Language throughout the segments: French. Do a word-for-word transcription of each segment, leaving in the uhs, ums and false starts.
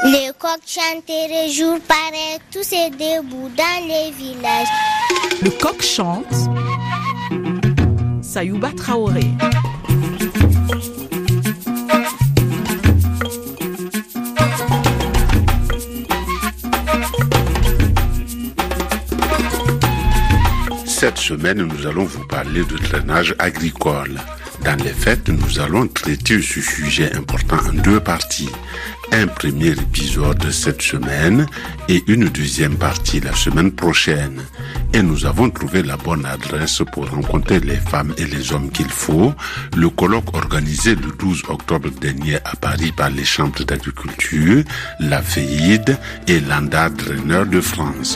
Les coqs chanteraient jour pareil, tous est debout dans les villages. Le coq chante. Sayouba Traoré. Cette semaine, nous allons vous parler de drainage agricole. Dans les faits, nous allons traiter ce sujet important en deux parties. Un premier épisode cette semaine et une deuxième partie la semaine prochaine. Et nous avons trouvé la bonne adresse pour rencontrer les femmes et les hommes qu'il faut. Le colloque organisé le douze octobre dernier à Paris par les chambres d'agriculture, la F E I D et l'ANDA Draineur de France.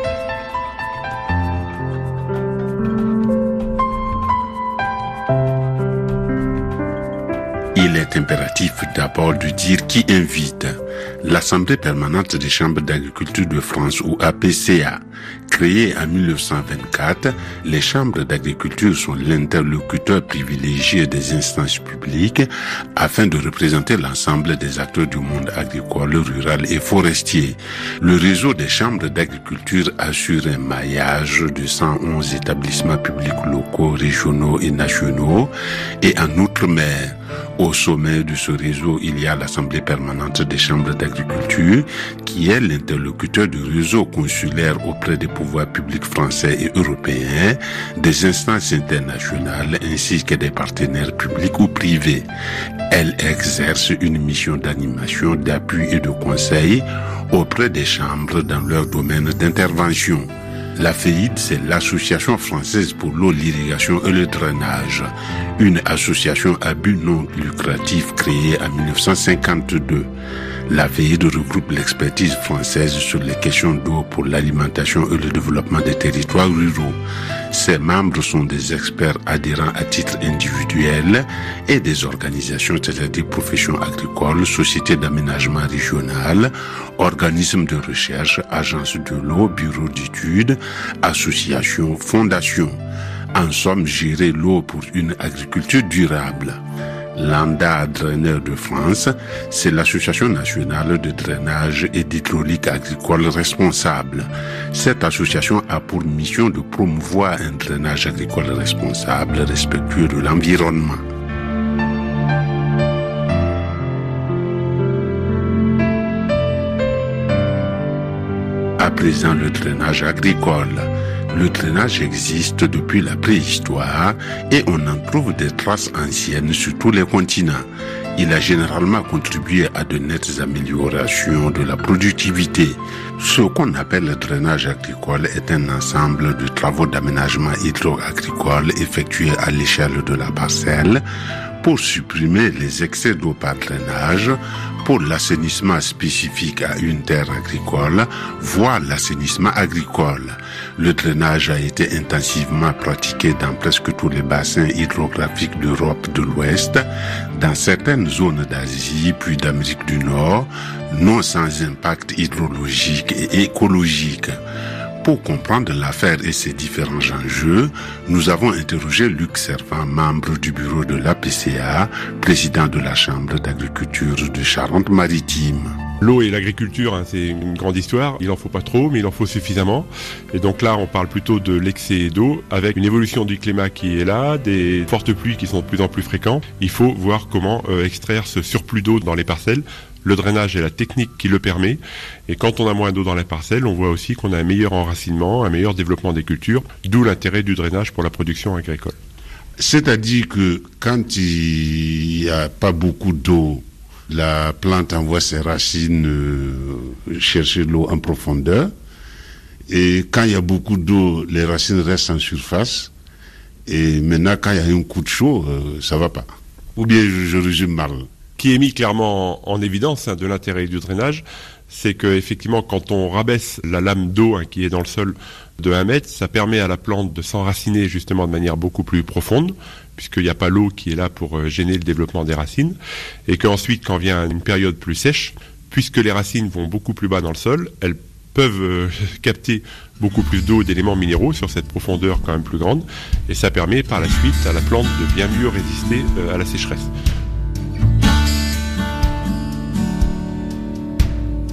Il est impératif d'abord de dire qui invite. L'Assemblée permanente des chambres d'agriculture de France, ou A P C A. Créée en mille neuf cent vingt-quatre, les chambres d'agriculture sont l'interlocuteur privilégié des instances publiques afin de représenter l'ensemble des acteurs du monde agricole, rural et forestier. Le réseau des chambres d'agriculture assure un maillage de cent onze établissements publics locaux, régionaux et nationaux et en outre-mer. Au sommet de ce réseau, il y a l'Assemblée permanente des chambres d'agriculture, qui est l'interlocuteur du réseau consulaire auprès des pouvoirs publics français et européens, des instances internationales ainsi que des partenaires publics ou privés. Elle exerce une mission d'animation, d'appui et de conseil auprès des chambres dans leur domaine d'intervention. La F E I D, c'est l'Association française pour l'eau, l'irrigation et le drainage, une association à but non lucratif créée en mille neuf cent cinquante-deux. La F E I D regroupe l'expertise française sur les questions d'eau pour l'alimentation et le développement des territoires ruraux. Ses membres sont des experts adhérents à titre individuel et des organisations, c'est-à-dire professions agricoles, sociétés d'aménagement régional, organismes de recherche, agences de l'eau, bureaux d'études, associations, fondations. En somme, gérer l'eau pour une agriculture durable. L'ANDA Draineur de France, c'est l'Association nationale de drainage et d'hydraulique agricole responsable. Cette association a pour mission de promouvoir un drainage agricole responsable, respectueux de l'environnement. À présent, le drainage agricole. Le drainage existe depuis la préhistoire et on en trouve des traces anciennes sur tous les continents. Il a généralement contribué à de nettes améliorations de la productivité. Ce qu'on appelle le drainage agricole est un ensemble de travaux d'aménagement hydro-agricole effectués à l'échelle de la parcelle pour supprimer les excès d'eau par drainage, pour l'assainissement spécifique à une terre agricole, voire l'assainissement agricole. Le drainage a été intensivement pratiqué dans presque tous les bassins hydrographiques d'Europe de l'Ouest, dans certaines zones d'Asie puis d'Amérique du Nord, non sans impact hydrologique et écologique. Pour comprendre l'affaire et ses différents enjeux, nous avons interrogé Luc Servan, membre du bureau de l'A P C A, président de la Chambre d'agriculture de Charente-Maritime. L'eau et l'agriculture, hein, c'est une grande histoire. Il en faut pas trop, mais il en faut suffisamment. Et donc là, on parle plutôt de l'excès d'eau, avec une évolution du climat qui est là, des fortes pluies qui sont de plus en plus fréquentes. Il faut voir comment euh, extraire ce surplus d'eau dans les parcelles. Le drainage est la technique qui le permet. Et quand on a moins d'eau dans la parcelle, on voit aussi qu'on a un meilleur enracinement, un meilleur développement des cultures, d'où l'intérêt du drainage pour la production agricole. C'est-à-dire que quand il n'y a pas beaucoup d'eau, la plante envoie ses racines euh, chercher l'eau en profondeur. Et quand il y a beaucoup d'eau, les racines restent en surface. Et maintenant, quand il y a un coup de chaud, euh, ça va pas. Ou bien je, je résume mal. Qui est mis clairement en évidence hein, de l'intérêt du drainage, c'est que effectivement, quand on rabaisse la lame d'eau hein, qui est dans le sol de un mètre, ça permet à la plante de s'enraciner justement de manière beaucoup plus profonde, puisqu'il n'y a pas l'eau qui est là pour gêner le développement des racines, et qu'ensuite, quand vient une période plus sèche, puisque les racines vont beaucoup plus bas dans le sol, elles peuvent euh, capter beaucoup plus d'eau et d'éléments minéraux sur cette profondeur quand même plus grande, et ça permet par la suite à la plante de bien mieux résister euh, à la sécheresse.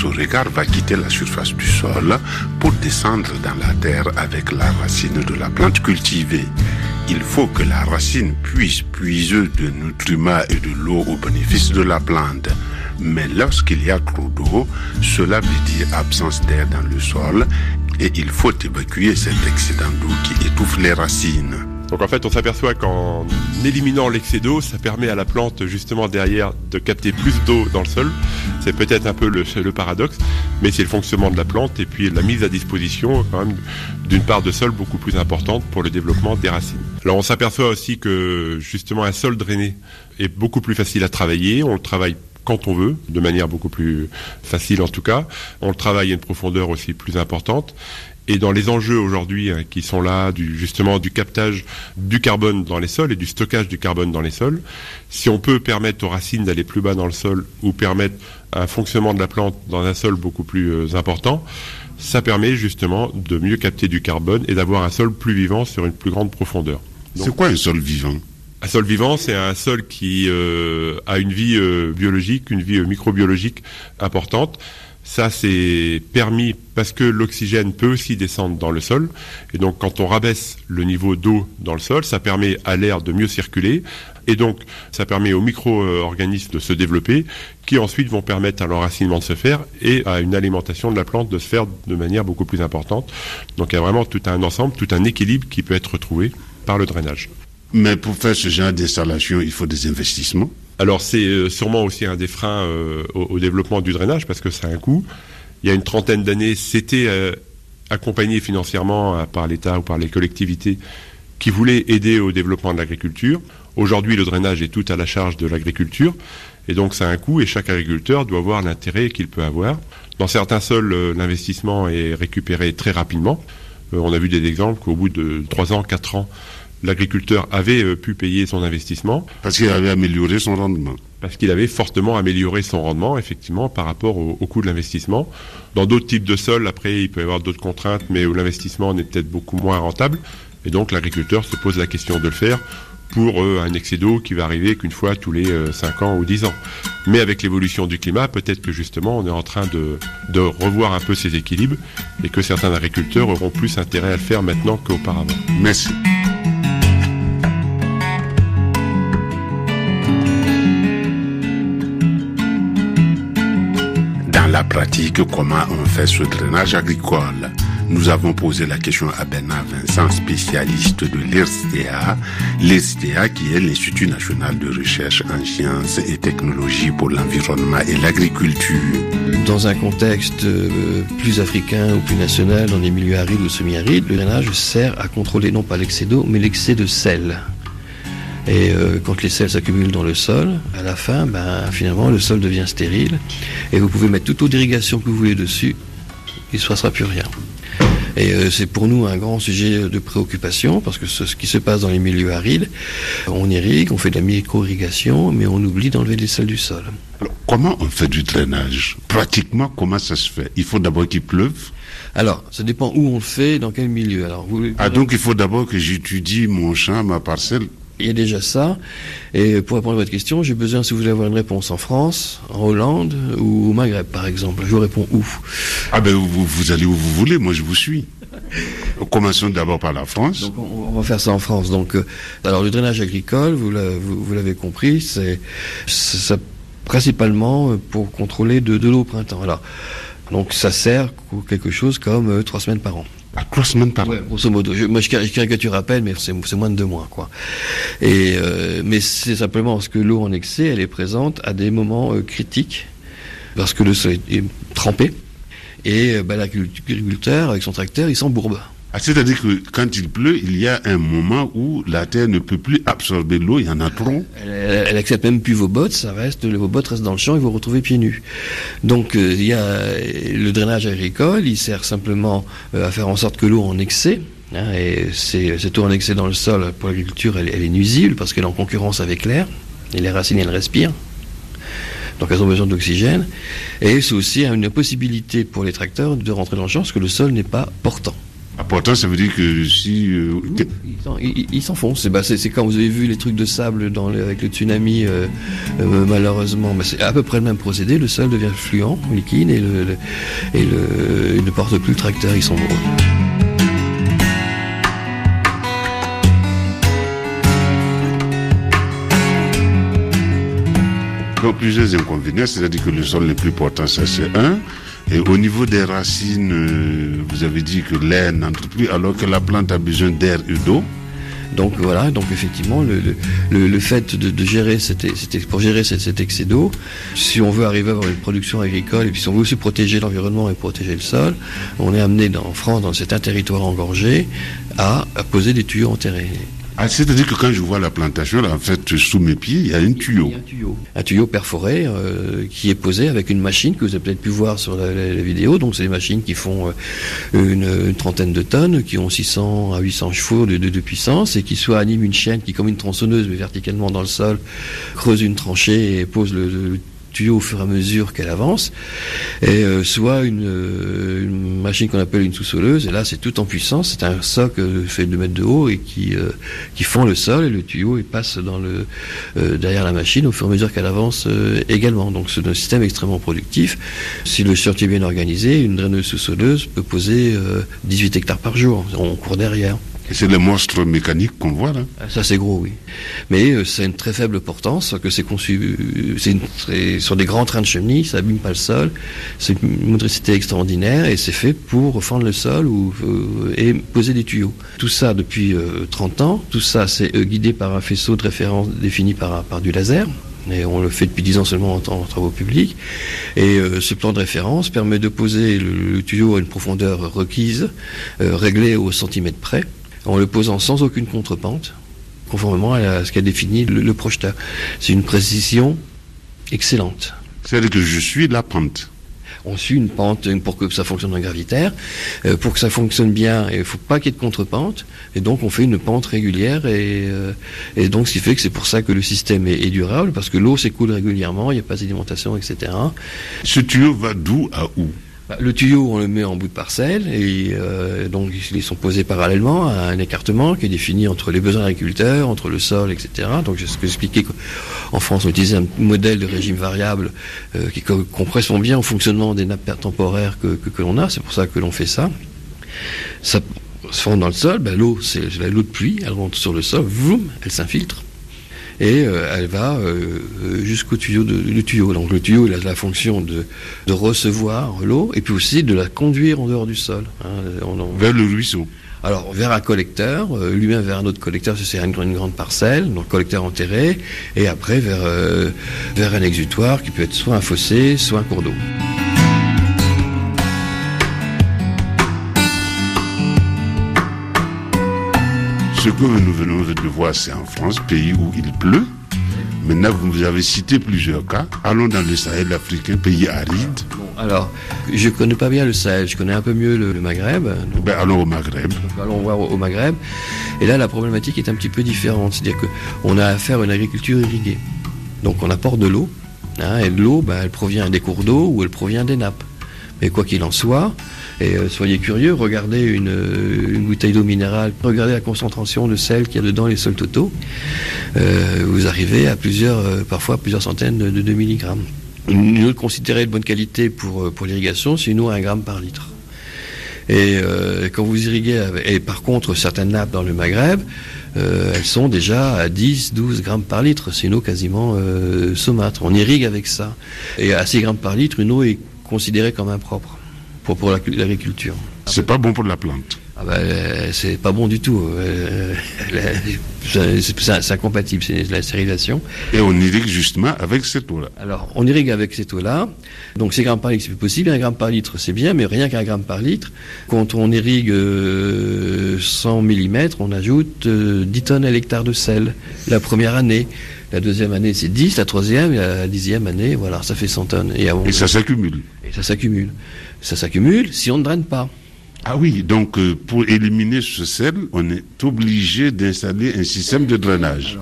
notre regard va quitter la surface du sol pour descendre dans la terre avec la racine de la plante cultivée. Il faut que la racine puisse puiser de nutriments et de l'eau au bénéfice de la plante. Mais lorsqu'il y a trop d'eau, cela veut dire absence d'air dans le sol et il faut évacuer cet excédent d'eau qui étouffe les racines. Donc en fait, on s'aperçoit qu'en éliminant l'excès d'eau, ça permet à la plante justement derrière de capter plus d'eau dans le sol. C'est peut-être un peu le, le paradoxe, mais c'est le fonctionnement de la plante et puis la mise à disposition quand même d'une part de sol beaucoup plus importante pour le développement des racines. Alors on s'aperçoit aussi que justement un sol drainé est beaucoup plus facile à travailler. On le travaille quand on veut, de manière beaucoup plus facile en tout cas. On le travaille à une profondeur aussi plus importante. Et dans les enjeux aujourd'hui hein, qui sont là, du, justement du captage du carbone dans les sols et du stockage du carbone dans les sols, si on peut permettre aux racines d'aller plus bas dans le sol ou permettre un fonctionnement de la plante dans un sol beaucoup plus euh, important, ça permet justement de mieux capter du carbone et d'avoir un sol plus vivant sur une plus grande profondeur. Donc, c'est quoi un sol vivant ? Un sol vivant, c'est un sol qui euh, a une vie euh, biologique, une vie euh, microbiologique importante. Ça, c'est permis parce que l'oxygène peut aussi descendre dans le sol. Et donc, quand on rabaisse le niveau d'eau dans le sol, ça permet à l'air de mieux circuler. Et donc, ça permet aux micro-organismes de se développer, qui ensuite vont permettre à l'enracinement de se faire et à une alimentation de la plante de se faire de manière beaucoup plus importante. Donc, il y a vraiment tout un ensemble, tout un équilibre qui peut être retrouvé par le drainage. Mais pour faire ce genre d'installation, il faut des investissements. Alors c'est sûrement aussi un des freins euh, au, au développement du drainage parce que ça a un coût. Il y a une trentaine d'années, c'était euh, accompagné financièrement euh, par l'État ou par les collectivités qui voulaient aider au développement de l'agriculture. Aujourd'hui, le drainage est tout à la charge de l'agriculture et donc ça a un coût et chaque agriculteur doit voir l'intérêt qu'il peut avoir. Dans certains sols, euh, l'investissement est récupéré très rapidement. Euh, on a vu des exemples qu'au bout de trois ans, quatre ans, l'agriculteur avait euh, pu payer son investissement. Parce qu'il avait amélioré son rendement. Parce qu'il avait fortement amélioré son rendement, effectivement, par rapport au, au coût de l'investissement. Dans d'autres types de sols, après, il peut y avoir d'autres contraintes, mais où l'investissement n'est peut-être beaucoup moins rentable. Et donc, l'agriculteur se pose la question de le faire pour euh, un excès d'eau qui va arriver qu'une fois tous les euh, cinq ans ou dix ans. Mais avec l'évolution du climat, peut-être que justement, on est en train de, de revoir un peu ces équilibres et que certains agriculteurs auront plus intérêt à le faire maintenant qu'auparavant. Merci. Dans la pratique, comment on fait ce drainage agricole ? Nous avons posé la question à Bernard Vincent, spécialiste de l'I R S T A, l'I R S T A qui est l'Institut national de recherche en sciences et technologies pour l'environnement et l'agriculture. Dans un contexte plus africain ou plus national, dans des milieux arides ou semi-arides, le drainage sert à contrôler non pas l'excès d'eau, mais l'excès de sel. Et euh, quand les sels s'accumulent dans le sol, à la fin, ben, finalement, le sol devient stérile. Et vous pouvez mettre toute l'eau d'irrigation que vous voulez dessus, il ne se passera plus rien. Et euh, c'est pour nous un grand sujet de préoccupation, parce que ce, ce qui se passe dans les milieux arides, on irrigue, on fait de la micro-irrigation, mais on oublie d'enlever les sels du sol. Alors, comment on fait du drainage ? Pratiquement, comment ça se fait ? Il faut d'abord qu'il pleuve ? Alors, ça dépend où on le fait, dans quel milieu. Alors, vous, ah, donc il faut d'abord que j'étudie mon champ, ma parcelle. Il y a déjà ça. Et pour répondre à votre question, j'ai besoin, si vous voulez avoir une réponse en France, en Hollande ou au Maghreb, par exemple. Je vous réponds où ? Ah ben, vous, vous allez où vous voulez, moi je vous suis. Commençons d'abord par la France. Donc on, on va faire ça en France. Donc, euh, alors le drainage agricole, vous, la, vous, vous l'avez compris, c'est, c'est ça, principalement pour contrôler de, de l'eau au printemps. Alors, donc ça sert pour quelque chose comme euh, trois semaines par an. À trois semaines par an. Ouais, grosso modo. Je, moi, je caricature à peine, mais c'est, c'est moins de deux mois, quoi. Et euh, mais c'est simplement parce que l'eau en excès, elle est présente à des moments euh, critiques, parce que le sol est, est trempé, et euh, bah, l'agriculteur, avec son tracteur, il s'embourbe. Ah, c'est-à-dire que quand il pleut, il y a un moment où la terre ne peut plus absorber l'eau, il y en a trop. Elle, elle, elle accepte même plus vos bottes, ça reste, vos bottes restent dans le champ et vous vous retrouvez pieds nus. Donc euh, il y a le drainage agricole, il sert simplement euh, à faire en sorte que l'eau en excès, hein, et c'est, cette eau en excès dans le sol, pour l'agriculture, elle, elle est nuisible parce qu'elle est en concurrence avec l'air, et les racines, elles respirent. Donc elles ont besoin d'oxygène. Et c'est aussi une possibilité pour les tracteurs de rentrer dans le champ parce que le sol n'est pas portant. Pourtant, ça veut dire que si... Euh... Il s'enfonce. C'est, bah, c'est, c'est quand vous avez vu les trucs de sable dans les, avec le tsunami, euh, euh, malheureusement, bah, c'est à peu près le même procédé. Le sol devient fluent, liquide, et, le, le, et le, il ne porte plus le tracteur, ils sont gros. Donc, plusieurs inconvénients, c'est-à-dire que le sol le plus portant, ça c'est un. Et au niveau des racines, euh, vous avez dit que l'air n'entre plus alors que la plante a besoin d'air et d'eau. Donc voilà, donc effectivement, le, le, le fait de, de gérer cet, cet, pour gérer cet, cet excès d'eau, si on veut arriver à avoir une production agricole et puis si on veut aussi protéger l'environnement et protéger le sol, on est amené dans, en France, dans certains territoires engorgés, à, à poser des tuyaux enterrés. Ah, c'est-à-dire que quand je vois la plantation, là, en fait, sous mes pieds, il y a un tuyau. Il y a un tuyau, un tuyau perforé euh, qui est posé avec une machine que vous avez peut-être pu voir sur la, la, la vidéo. Donc, c'est des machines qui font euh, une, une trentaine de tonnes, qui ont six cents à huit cents chevaux de, de, de puissance et qui soit animent une chaîne qui, comme une tronçonneuse, mais verticalement dans le sol, creuse une tranchée et pose le, le tuyau au fur et à mesure qu'elle avance, et euh, soit une, euh, une machine qu'on appelle une sous-soleuse, et là c'est tout en puissance, c'est un socle fait deux mètres de haut et qui, euh, qui fend le sol, et le tuyau il passe dans le, euh, derrière la machine au fur et à mesure qu'elle avance euh, également. Donc c'est un système extrêmement productif. Si le chantier est bien organisé, une draineuse sous-soleuse peut poser euh, dix-huit hectares par jour, on court derrière. Et c'est les monstres mécaniques qu'on voit là. Ça c'est gros, oui. Mais euh, c'est une très faible portance, que c'est conçu, c'est, une, c'est sur des grands trains de chenilles, ça abîme pas le sol, c'est une motricité extraordinaire et c'est fait pour fendre le sol ou, euh, et poser des tuyaux. Tout ça depuis euh, trente ans, tout ça c'est euh, guidé par un faisceau de référence défini par, par du laser. Et on le fait depuis dix ans seulement en, en travaux publics. Et euh, ce plan de référence permet de poser le, le tuyau à une profondeur requise, euh, réglée au centimètre près, en le posant sans aucune contrepente, conformément à ce qu'a défini le, le projeteur. C'est une précision excellente. C'est-à-dire que je suis la pente. On suit une pente pour que ça fonctionne en gravitaire. Euh, pour que ça fonctionne bien, il ne faut pas qu'il y ait de contrepente. Et donc, on fait une pente régulière. Et, euh, et donc, ce qui fait que c'est pour ça que le système est, est durable, parce que l'eau s'écoule régulièrement, il n'y a pas de sédimentation, et cetera. Ce tuyau va d'où à où ? Le tuyau, on le met en bout de parcelle et euh, donc ils sont posés parallèlement à un écartement qui est défini entre les besoins agriculteurs, entre le sol, et cetera. Donc c'est ce que j'expliquais qu'en France on utilisait un modèle de régime variable euh, qui co- correspond bien au fonctionnement des nappes temporaires que, que, que l'on a. C'est pour ça que l'on fait ça. Ça se fond dans le sol. Ben, l'eau, c'est l'eau de pluie. Elle rentre sur le sol, vroom, elle s'infiltre. Et euh, elle va euh, jusqu'au tuyau de, le tuyau. Donc le tuyau, il a la fonction de, de recevoir l'eau et puis aussi de la conduire en dehors du sol. Hein, on en... Vers le ruisseau. Alors vers un collecteur, euh, lui-même vers un autre collecteur, c'est une, une grande parcelle, donc collecteur enterré, et après vers, euh, vers un exutoire qui peut être soit un fossé, soit un cours d'eau. Ce que nous venons de voir, c'est en France, pays où il pleut. Maintenant, vous avez cité plusieurs cas. Allons dans le Sahel africain, pays aride. Bon, alors, je ne connais pas bien le Sahel, je connais un peu mieux le, le Maghreb. Donc, ben, allons au Maghreb. Donc, allons voir au, au Maghreb. Et là, la problématique est un petit peu différente. C'est-à-dire qu'on a affaire à une agriculture irriguée. Donc, on apporte de l'eau. Hein, et de l'eau, ben, elle provient des cours d'eau ou elle provient des nappes. Mais quoi qu'il en soit, et euh, soyez curieux, regardez une, une bouteille d'eau minérale, regardez la concentration de sel qu'il y a dedans, les sols totaux, euh, vous arrivez à plusieurs, euh, parfois plusieurs centaines de, de, de milligrammes. Une eau considérée de bonne qualité pour, pour l'irrigation, c'est une eau à un gramme par litre. Et euh, quand vous irriguez, avec, et par contre certaines nappes dans le Maghreb, euh, elles sont déjà à dix à douze grammes par litre, c'est une eau quasiment euh, saumâtre, on irrigue avec ça. Et à six grammes par litre, une eau est considéré comme impropre pour, pour l'agriculture. C'est pas bon pour la plante. Ah ben, c'est pas bon du tout. Euh, c'est, c'est, c'est incompatible, c'est la stérilisation. Et on irrigue justement avec cette eau-là. Alors, on irrigue avec cette eau-là. Donc, six grammes par litre, c'est plus possible. Un gramme par litre, c'est bien, mais rien qu'un gramme par litre. Quand on irrigue euh, cent millimètres, on ajoute euh, dix tonnes à l'hectare de sel la première année. La deuxième année, c'est dix, la troisième, et la dixième année, voilà, ça fait cent tonnes. Et, et ça s'accumule. Et ça s'accumule. Ça s'accumule si on ne draine pas. Ah oui, donc euh, pour éliminer ce sel, on est obligé d'installer un système de drainage. Alors,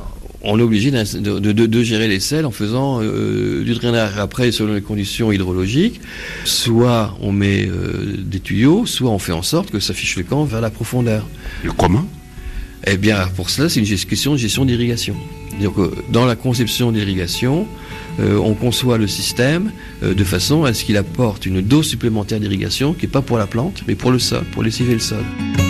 on est obligé de, de, de, de gérer les sels en faisant euh, du drainage. Après, selon les conditions hydrologiques, soit on met euh, des tuyaux, soit on fait en sorte que ça fiche le camp vers la profondeur. Et comment ? Eh bien, pour cela, c'est une question de gestion d'irrigation. Donc, euh, dans la conception d'irrigation, euh, on conçoit le système euh, de façon à ce qu'il apporte une dose supplémentaire d'irrigation qui n'est pas pour la plante, mais pour le sol, pour lessiver le sol.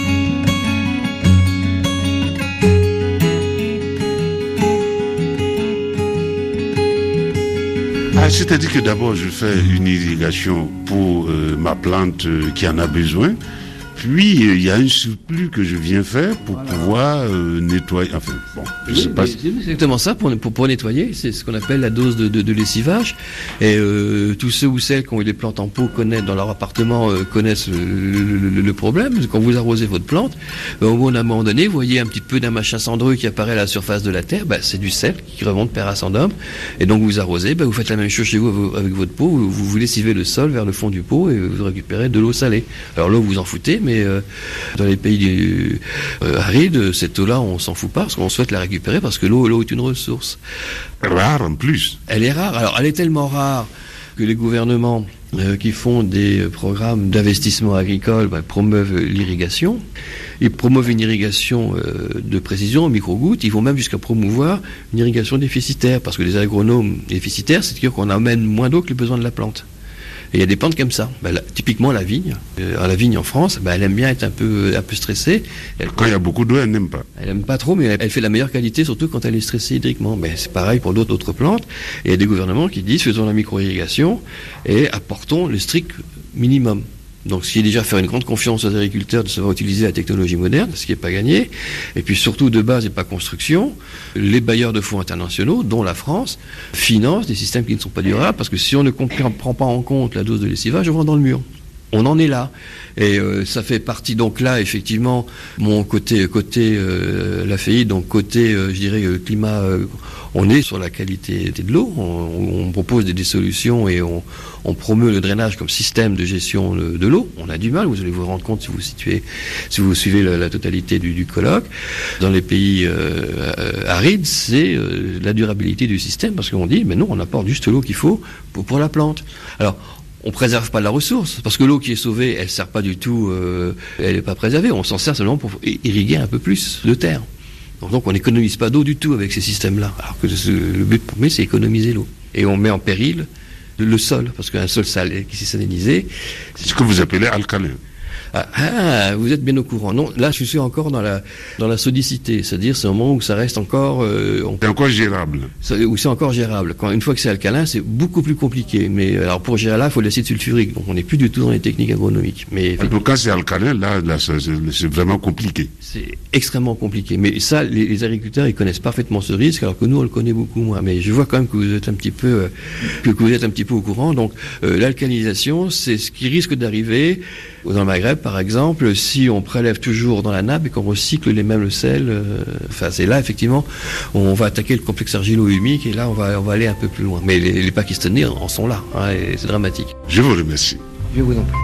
Ah, c'est-à-dire que d'abord je fais une irrigation pour euh, ma plante euh, qui en a besoin, puis il euh, y a un surplus que je viens faire pour voilà. pouvoir euh, nettoyer. Enfin, bon, je oui, sais pas. C'est exactement ça pour, pour, pour nettoyer. C'est ce qu'on appelle la dose de, de, de lessivage. Et euh, tous ceux ou celles qui ont eu des plantes en pot connaissent dans leur appartement euh, connaissent le, le, le, le problème. Quand vous arrosez votre plante, ben, au bout d'un moment donné, vous voyez un petit peu d'un machin cendreux qui apparaît à la surface de la terre. Ben, c'est du sel qui remonte per ascendum. Et donc vous arrosez. Ben, vous faites la même chose chez vous avec votre pot. Vous, vous lessivez le sol vers le fond du pot et vous récupérez de l'eau salée. Alors l'eau, vous en foutez, mais euh, dans les pays euh, arides, cette eau-là, on s'en fout pas parce qu'on souhaite la récupérer parce que l'eau, l'eau est une ressource. Rare en plus. Elle est rare. Alors, elle est tellement rare que les gouvernements euh, qui font des programmes d'investissement agricole ben, promeuvent l'irrigation. Ils promeuvent une irrigation euh, de précision, micro-gouttes. Ils vont même jusqu'à promouvoir une irrigation déficitaire parce que les agronomes déficitaires, c'est-à-dire qu'on amène moins d'eau que les besoins de la plante. Et il y a des plantes comme ça. Ben, là, typiquement la vigne. Euh, la vigne en France, ben, elle aime bien être un peu, un peu stressée. Elle, quand il y a beaucoup d'eau, elle n'aime pas. Elle n'aime pas trop, mais elle, elle fait la meilleure qualité, surtout quand elle est stressée hydriquement. Ben, c'est pareil pour d'autres autres plantes. Et il y a des gouvernements qui disent faisons la micro-irrigation et apportons le strict minimum. Donc, ce qui est déjà faire une grande confiance aux agriculteurs de savoir utiliser la technologie moderne, ce qui n'est pas gagné. Et puis surtout, de base et pas construction, les bailleurs de fonds internationaux, dont la France, financent des systèmes qui ne sont pas durables, parce que si on ne prend pas en compte la dose de lessivage, on va dans le mur. On en est là. Et euh, ça fait partie, donc là, effectivement, mon côté, côté euh, la F E I, donc côté, euh, je dirais, euh, climat, euh, on est sur la qualité de l'eau, on, on propose des, des solutions et on, on promeut le drainage comme système de gestion de, de l'eau. On a du mal, vous allez vous rendre compte si vous situez, si vous suivez la, la totalité du, du colloque. Dans les pays euh, arides, c'est euh, la durabilité du système, parce qu'on dit, mais non, on apporte juste l'eau qu'il faut pour, pour la plante. Alors, on préserve pas la ressource, parce que l'eau qui est sauvée, elle sert pas du tout, euh, elle est pas préservée, on s'en sert seulement pour irriguer un peu plus de terre. Donc on n'économise pas d'eau du tout avec ces systèmes-là, alors que le but premier, c'est économiser l'eau. Et on met en péril le, le sol, parce qu'un sol salé, qui s'est salinisé... C'est ce que vous appelez alcalin. Ah, ah, vous êtes bien au courant. Non, là, je suis encore dans la dans la sodicité, c'est-à-dire c'est un moment où ça reste encore. Euh, on, c'est encore gérable. Ça, où c'est encore gérable. Quand une fois que c'est alcalin, c'est beaucoup plus compliqué. Mais alors pour gérer là, il faut de l'acide sulfurique. Donc on n'est plus du tout dans les techniques agronomiques. Mais donc quand c'est alcalin, là, là c'est, c'est vraiment compliqué. C'est extrêmement compliqué. Mais ça, les, les agriculteurs, ils connaissent parfaitement ce risque, alors que nous, on le connaît beaucoup moins. Mais je vois quand même que vous êtes un petit peu euh, que, que vous êtes un petit peu au courant. Donc euh, l'alcalinisation, c'est ce qui risque d'arriver dans le Maghreb, par exemple, si on prélève toujours dans la nappe et qu'on recycle les mêmes sels, euh, enfin c'est là effectivement on va attaquer le complexe argilo-humique et là on va on va aller un peu plus loin. Mais les, les Pakistanais en sont là, hein, et c'est dramatique. Je vous remercie. Je vous en prie.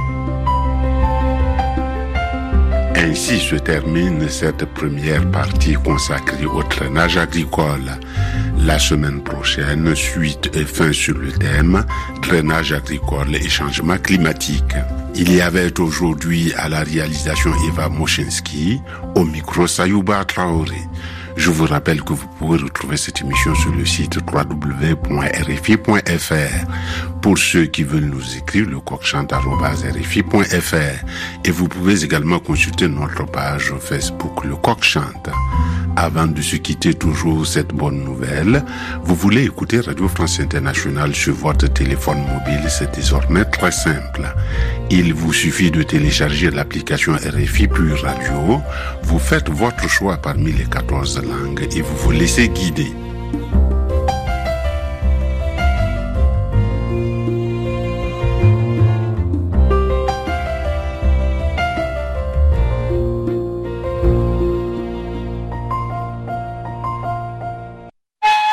Ainsi se termine cette première partie consacrée au drainage agricole. La semaine prochaine, suite et fin sur le thème drainage agricole et changement climatique. Il y avait aujourd'hui à la réalisation Eva Moshinsky, au micro Sayouba Traoré. Je vous rappelle que vous pouvez retrouver cette émission sur le site w w w point r f i point f r. Pour ceux qui veulent nous écrire, le coq-chante arobase r f i point f r. Et vous pouvez également consulter notre page Facebook, le coq-chante. Avant de se quitter, toujours cette bonne nouvelle. Vous voulez écouter Radio France Internationale sur votre téléphone mobile, c'est désormais très simple. Il vous suffit de télécharger l'application R F I Pure Radio. Vous faites votre choix parmi les quatorze langues et vous vous laissez guider.